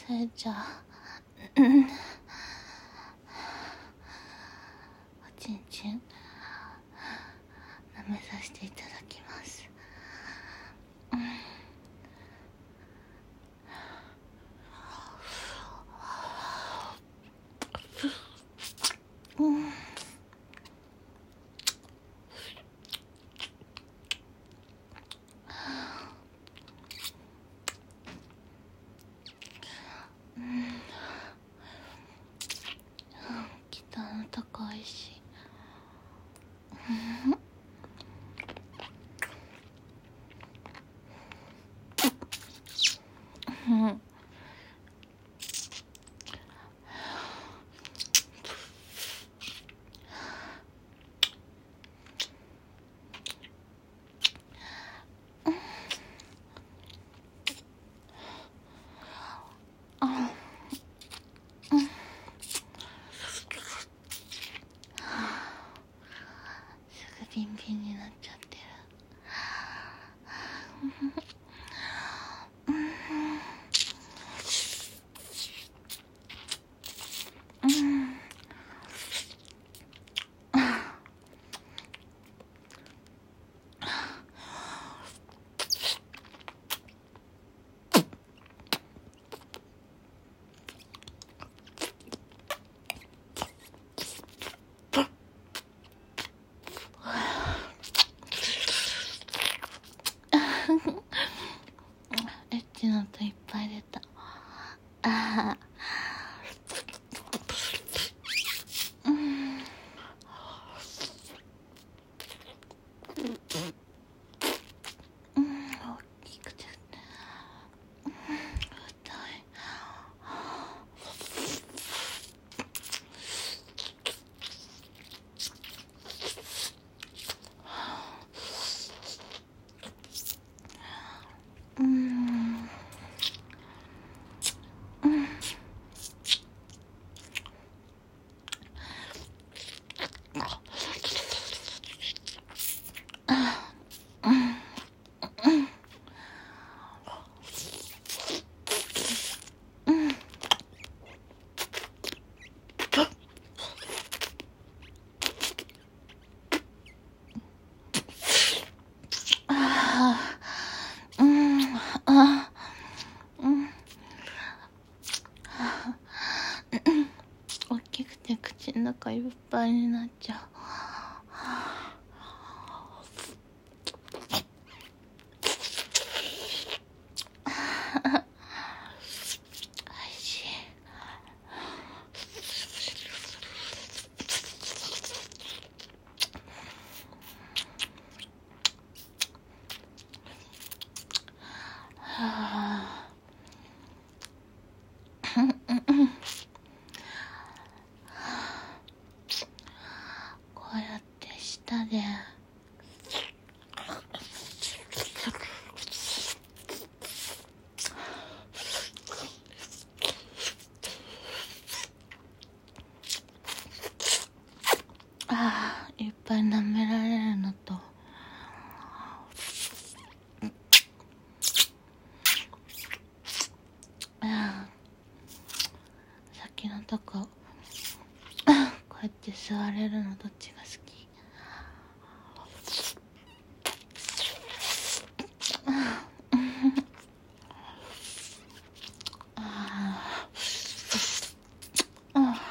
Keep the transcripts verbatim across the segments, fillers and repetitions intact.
それじゃあうんおちんちん舐めさせていただきます。うんうんギターの高いしうんあすぐビンビンになっちゃってる。エッチな音いっぱい出た。あーうんうん大きくてうん痛い。うんうんあーうんあうん大きくて口の中いっぱいになっちゃう。おいしい。はあこうやって舌であーいっぱい舐められるのとあ先のとここうやって座れるのどっちが好き？ああ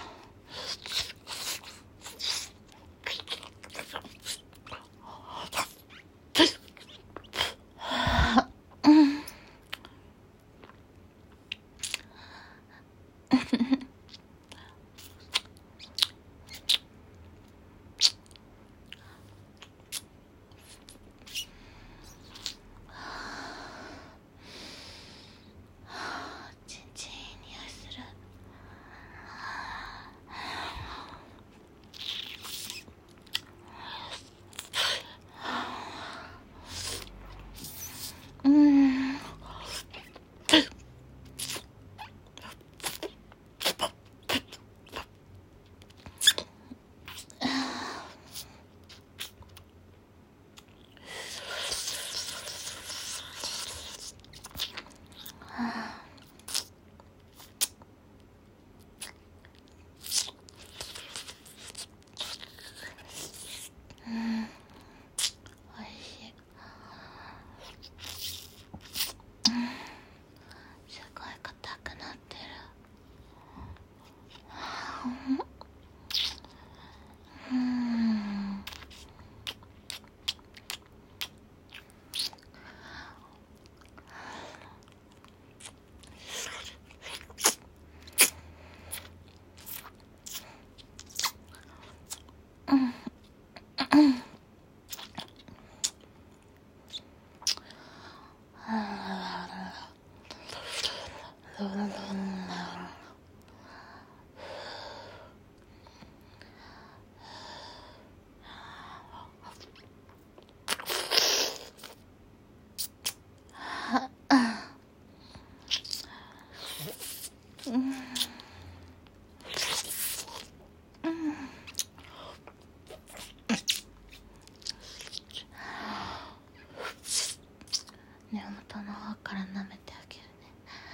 根元の方から舐めてあげるね。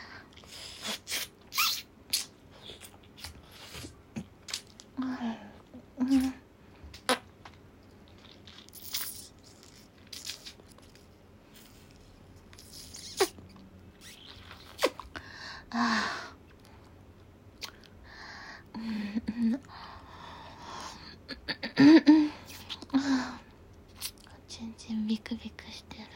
うん、うん、ああ、うんうんうんうん、全然ビクビクしてる。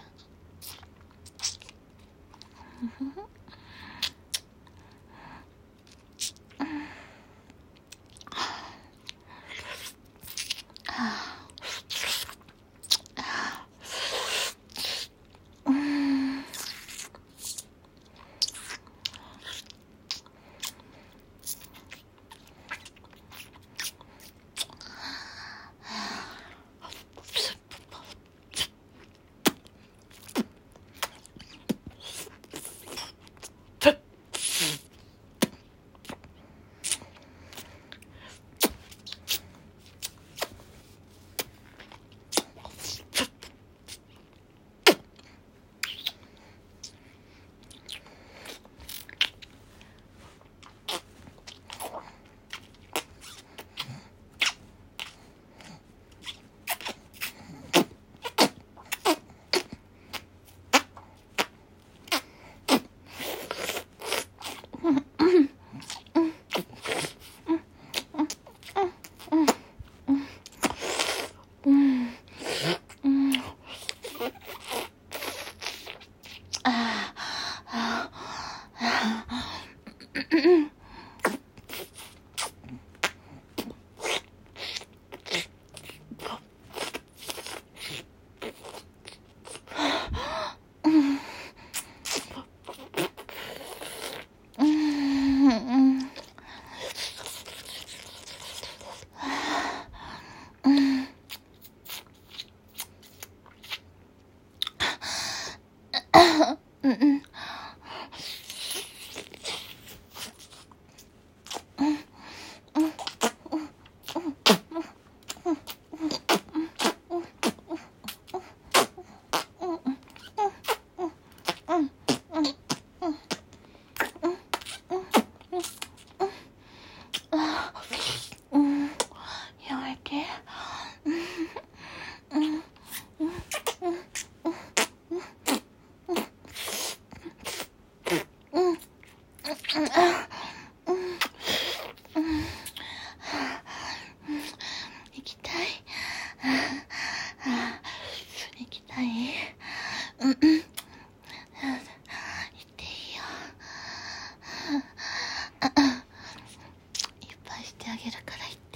うんうん。やめて。行きたい。行きたい。うんうん。行っていいよ。いっぱいしてあげるから言って。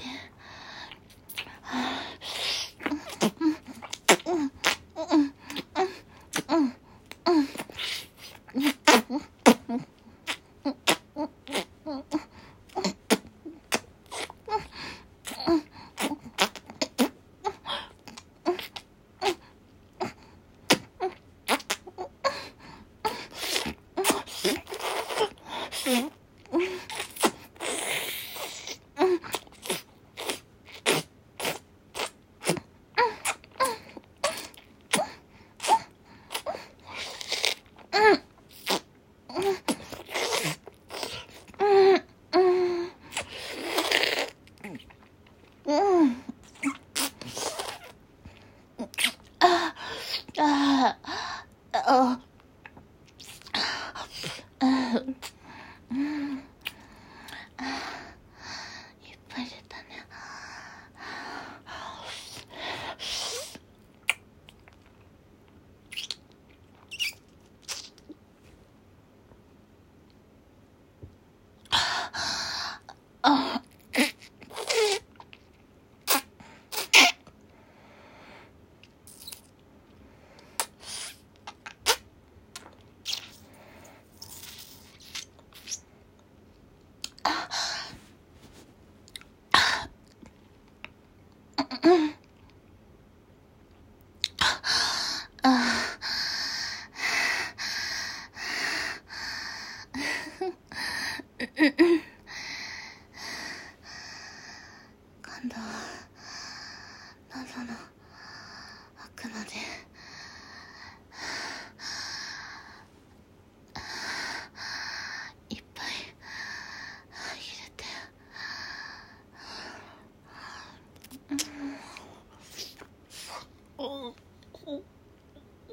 ああ、うん、いっぱい出たね。あ、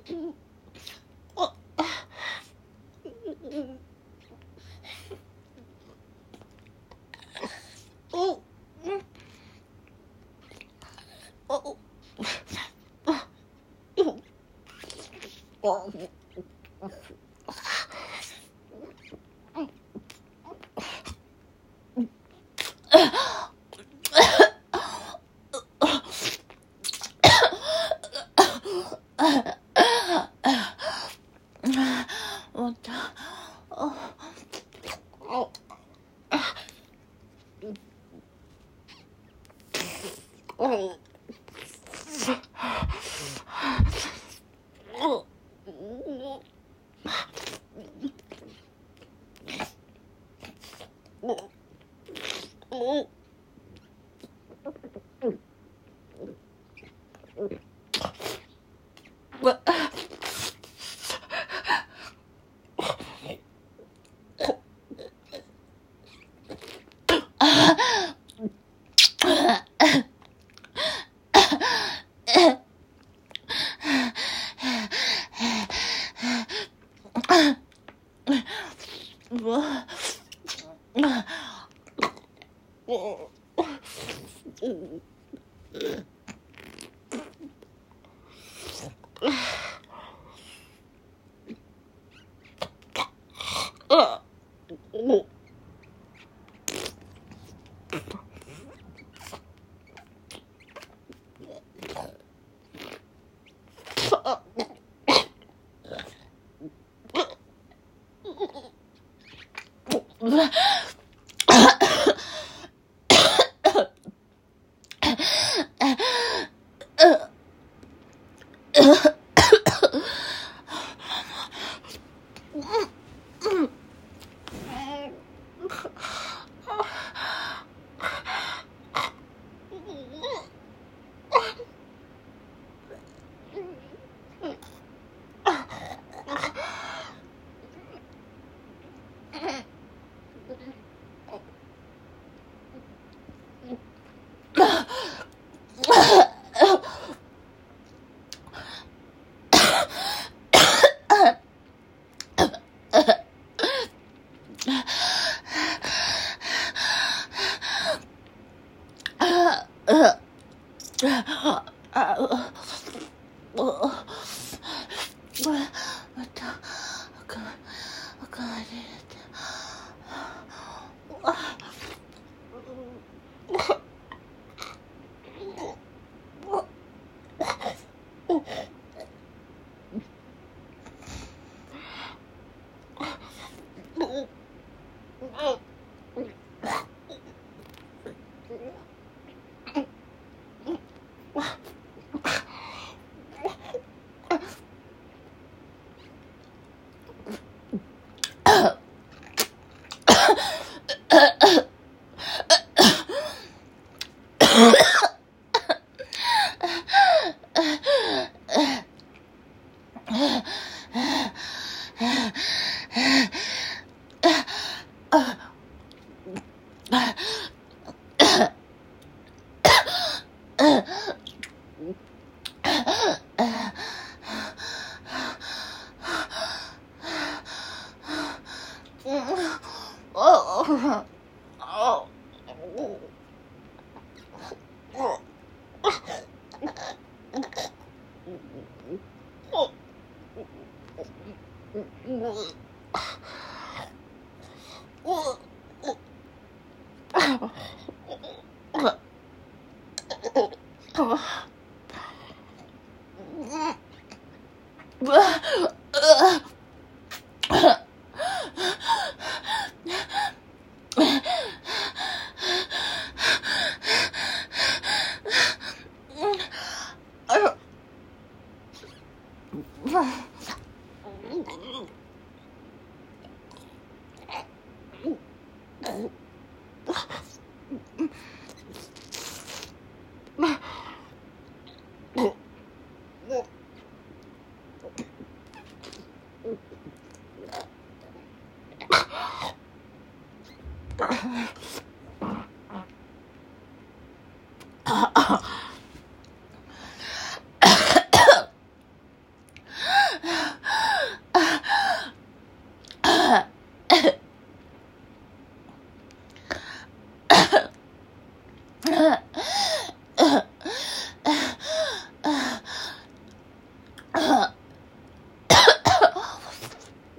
また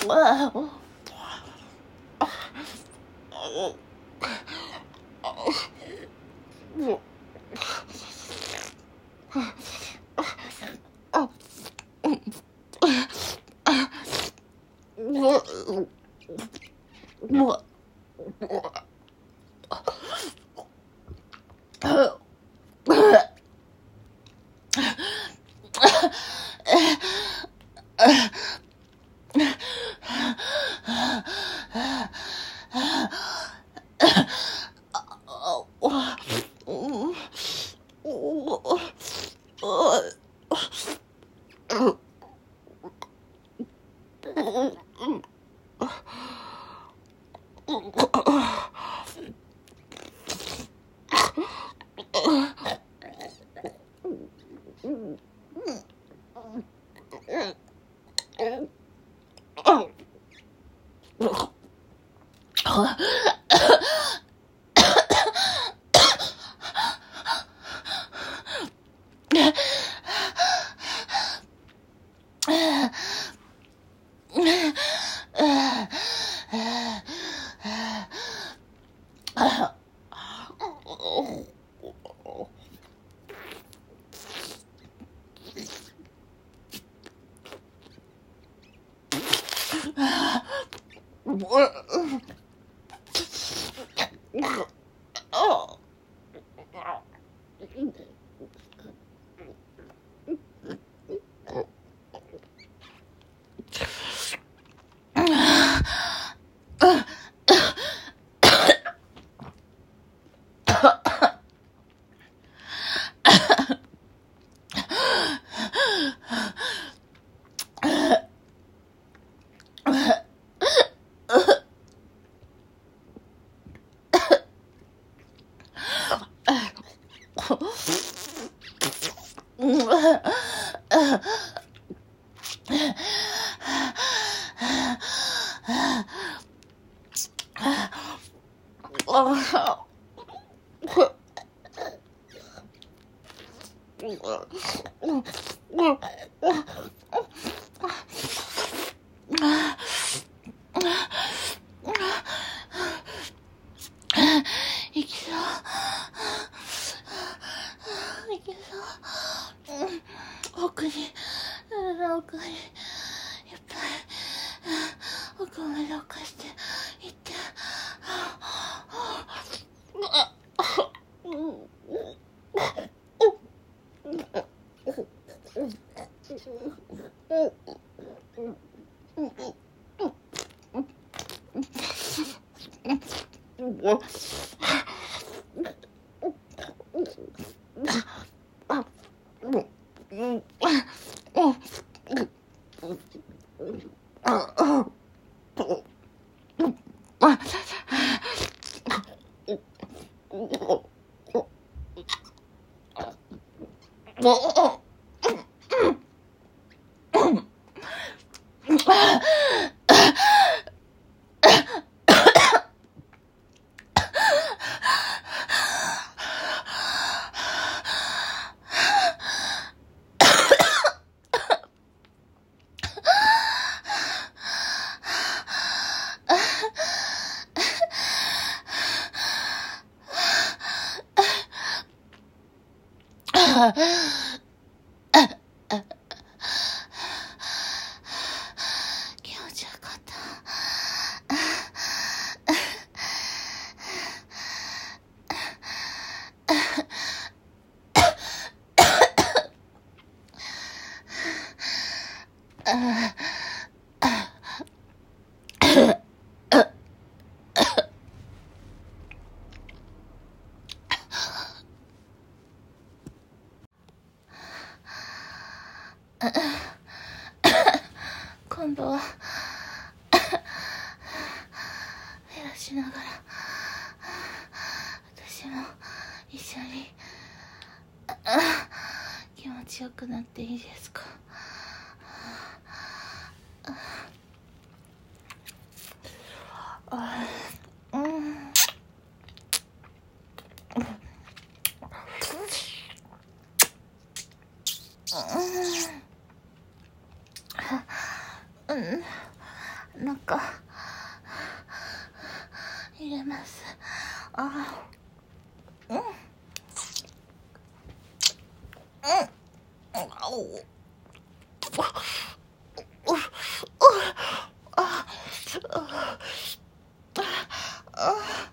奥に奥にいっぱい奥まで犯していって気持ちよかった。今度は減らしながら私も一緒に気持ちよくなっていいですか？うんうん中入れます。あー、うんうん、あおうああ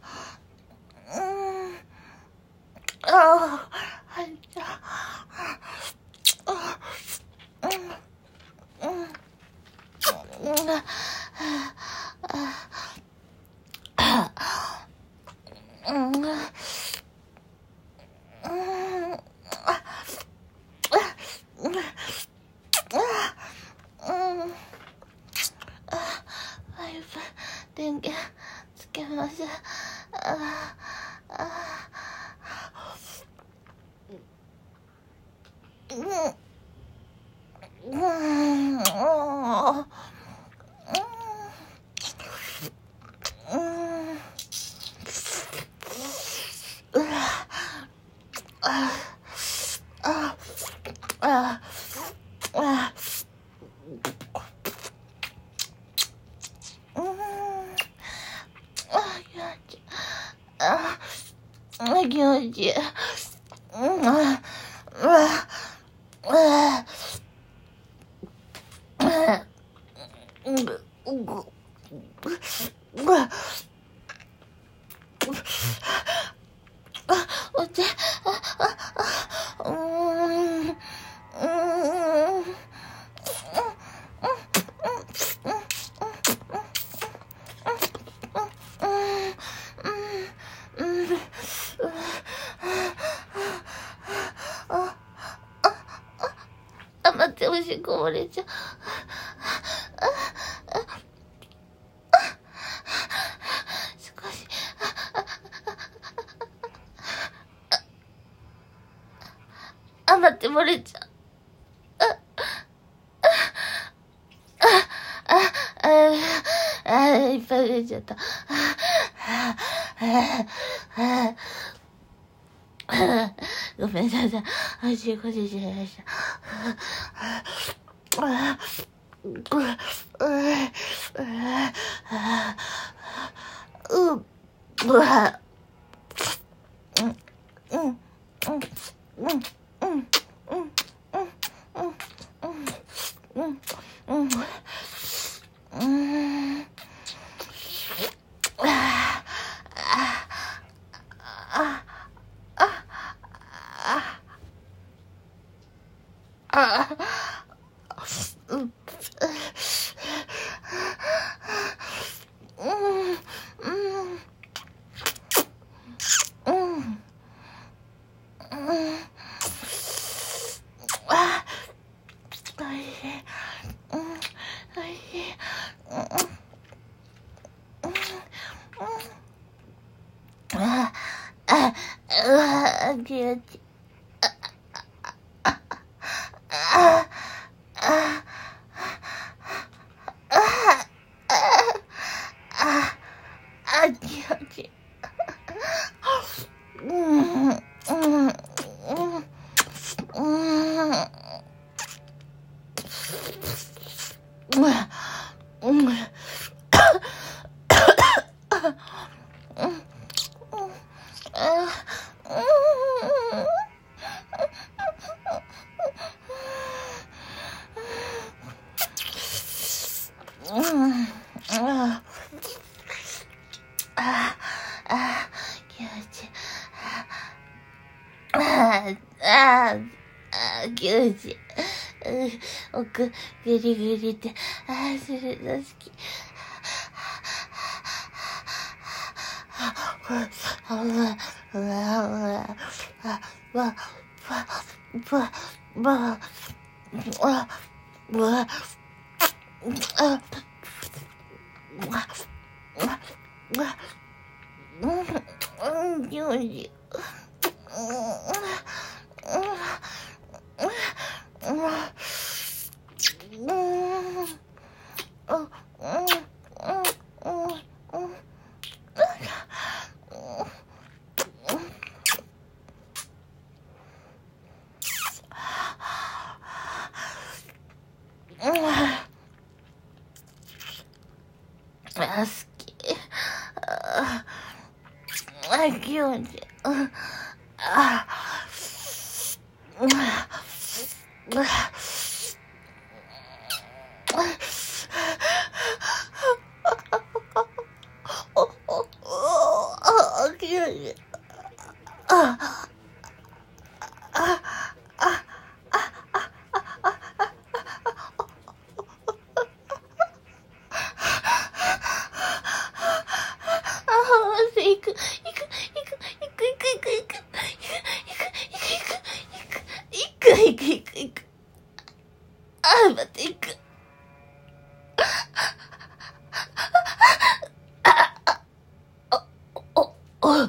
うんあはいじゃあうんうん電源つけます。ああうんうんうん気持ちいい。お茶、うーん、あ、待って、おしっこ漏れちゃう。少し。あ、待って、漏れちゃう。あ、あ、あ、あ、いっぱい出ちゃった。ごめんなさい。あ、しっこ出ちゃいました。う、うわ、うん、うん、うん、うん、うん、うん、うん、うん、うん、うん、あ、あ、あ、あ、うん、うん、うん、あ、おいしい、うん、おいしい、うん、あ、あ、うわ、気持ちいい。あ、あ、あ、あ、気持ちいい。うん、うん、うん、うん、うん、気持ちいい。奥グリグリってああするの好き。わわわわわわわわあうん、気持ちいい。 あ、好き。あ、あ、気持ちいい。あ、あ、行く、行く、行く、行く、行く、行く、行く、行く、行く、行く、行く、行く、行く、行く、行く。あ、待って、行く。お、お、お、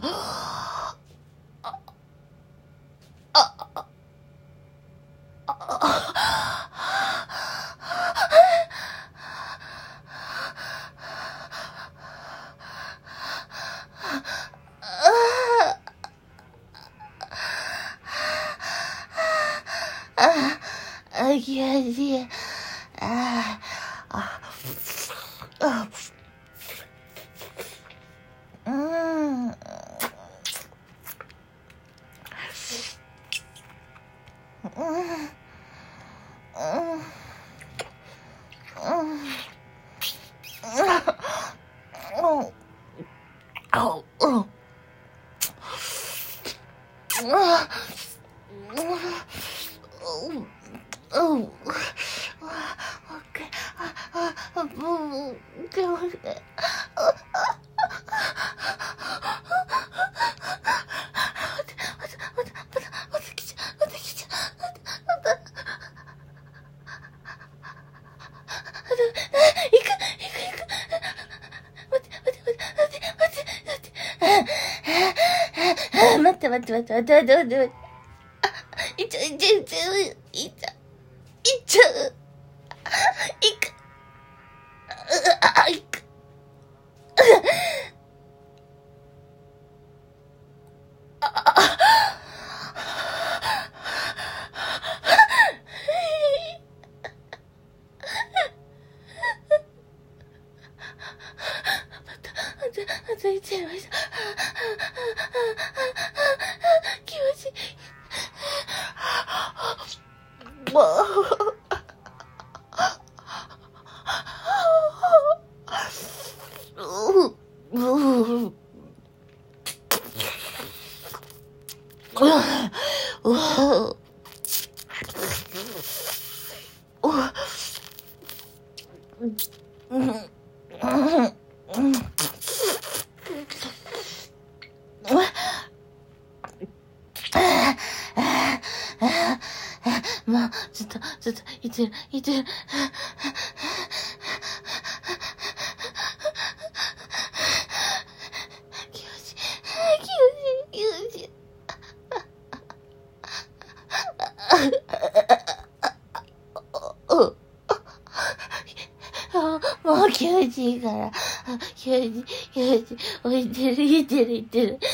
あ、気持ちいい。ああ、あ、うん。うん。待って待って待って待って待って待って待って。いっちゃう、いっちゃう、いっちゃう、いっちゃう、いっちゃう、いく、あ、いく。あといっちゃいました。気持ちいい。もう。もう、ずっと、ずっと、いてる、いてる。気持ちいい、気持ちいい、気持ちいい。もう気持ちいいから。気持ちいい、気持ちいい。置いてる、いてる、いてる。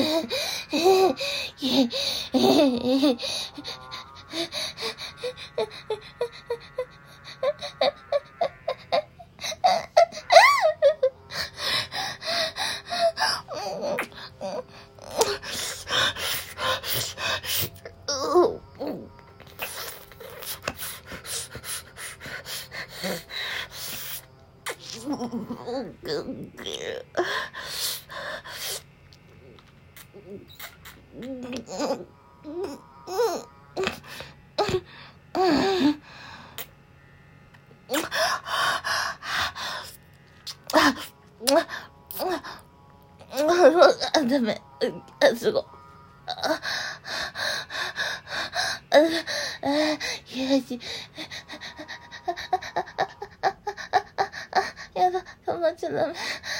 あ、ダメ。あ、すごい。あ、あ、あ、気持ちいい。やだ、止まっちゃダメ。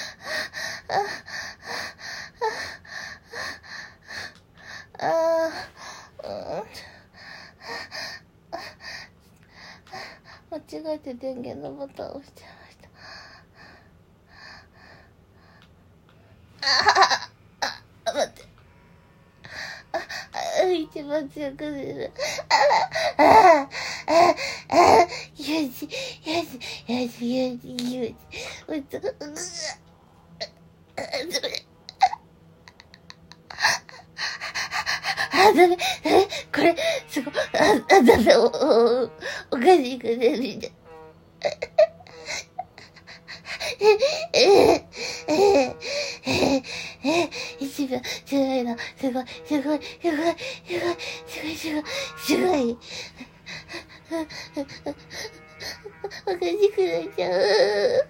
ああ、うん、間違えて電源のボタンを押しちゃいました。ああ、待って。あ、一番強く出る。ああ、ああ、ああ、よし、よし、よし、よし、よし。 こいつ、ううあ、ダメ、え、これ、すごい、あ、あ、ダメ、お、お、おかしいくね、みんな。え、え、え、え、え、一秒、すごいな、すごい、すごい、すごい、すごい、すごい、すごい、すごい。おかしくなっちゃう。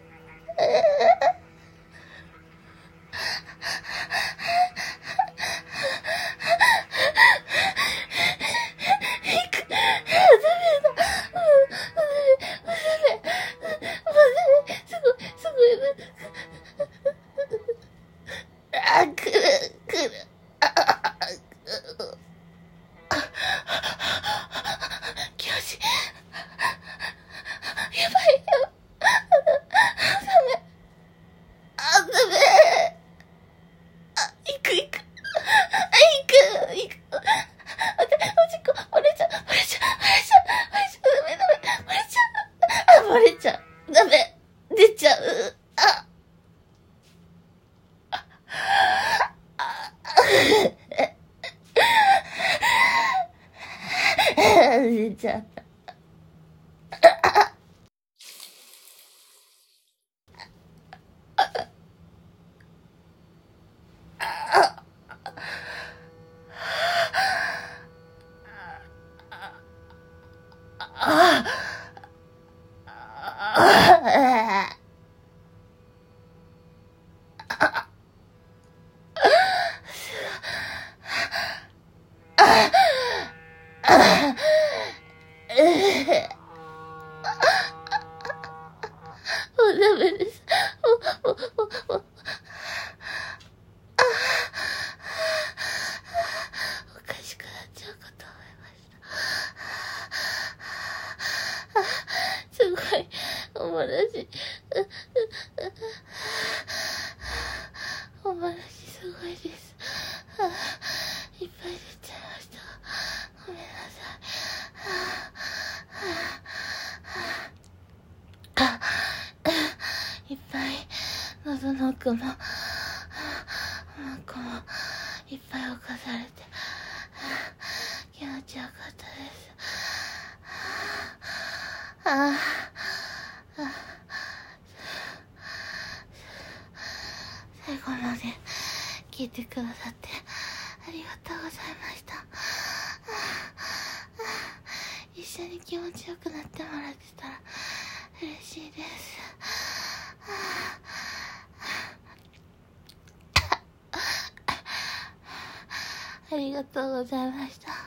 あ、くる、くる。あ、あ、あ、気持ちいい。やばいよ。ダメ。あ、ダメ。あ、行く行く。あ、行く、行く。あ、で、おしっこ、漏れちゃう、漏れちゃう、漏れちゃう、漏れちゃう、ダメダメ、漏れちゃう。あ、漏れちゃう。ダメ。出ちゃう。あ、出ちゃった。もうダメです。もう、もう、もう、もう。おかしくなっちゃうかと思いました。すごい、おもらし。おもらしすごいです。いっぱい出ちゃいました。ごめんなさい。いっぱい喉の奥も奥もいっぱい侵されて気持ちよかったです。ああ、最後まで聞いてくださってありがとうございました。一緒に気持ちよくなってもらってたら嬉しいです。ありがとうございました。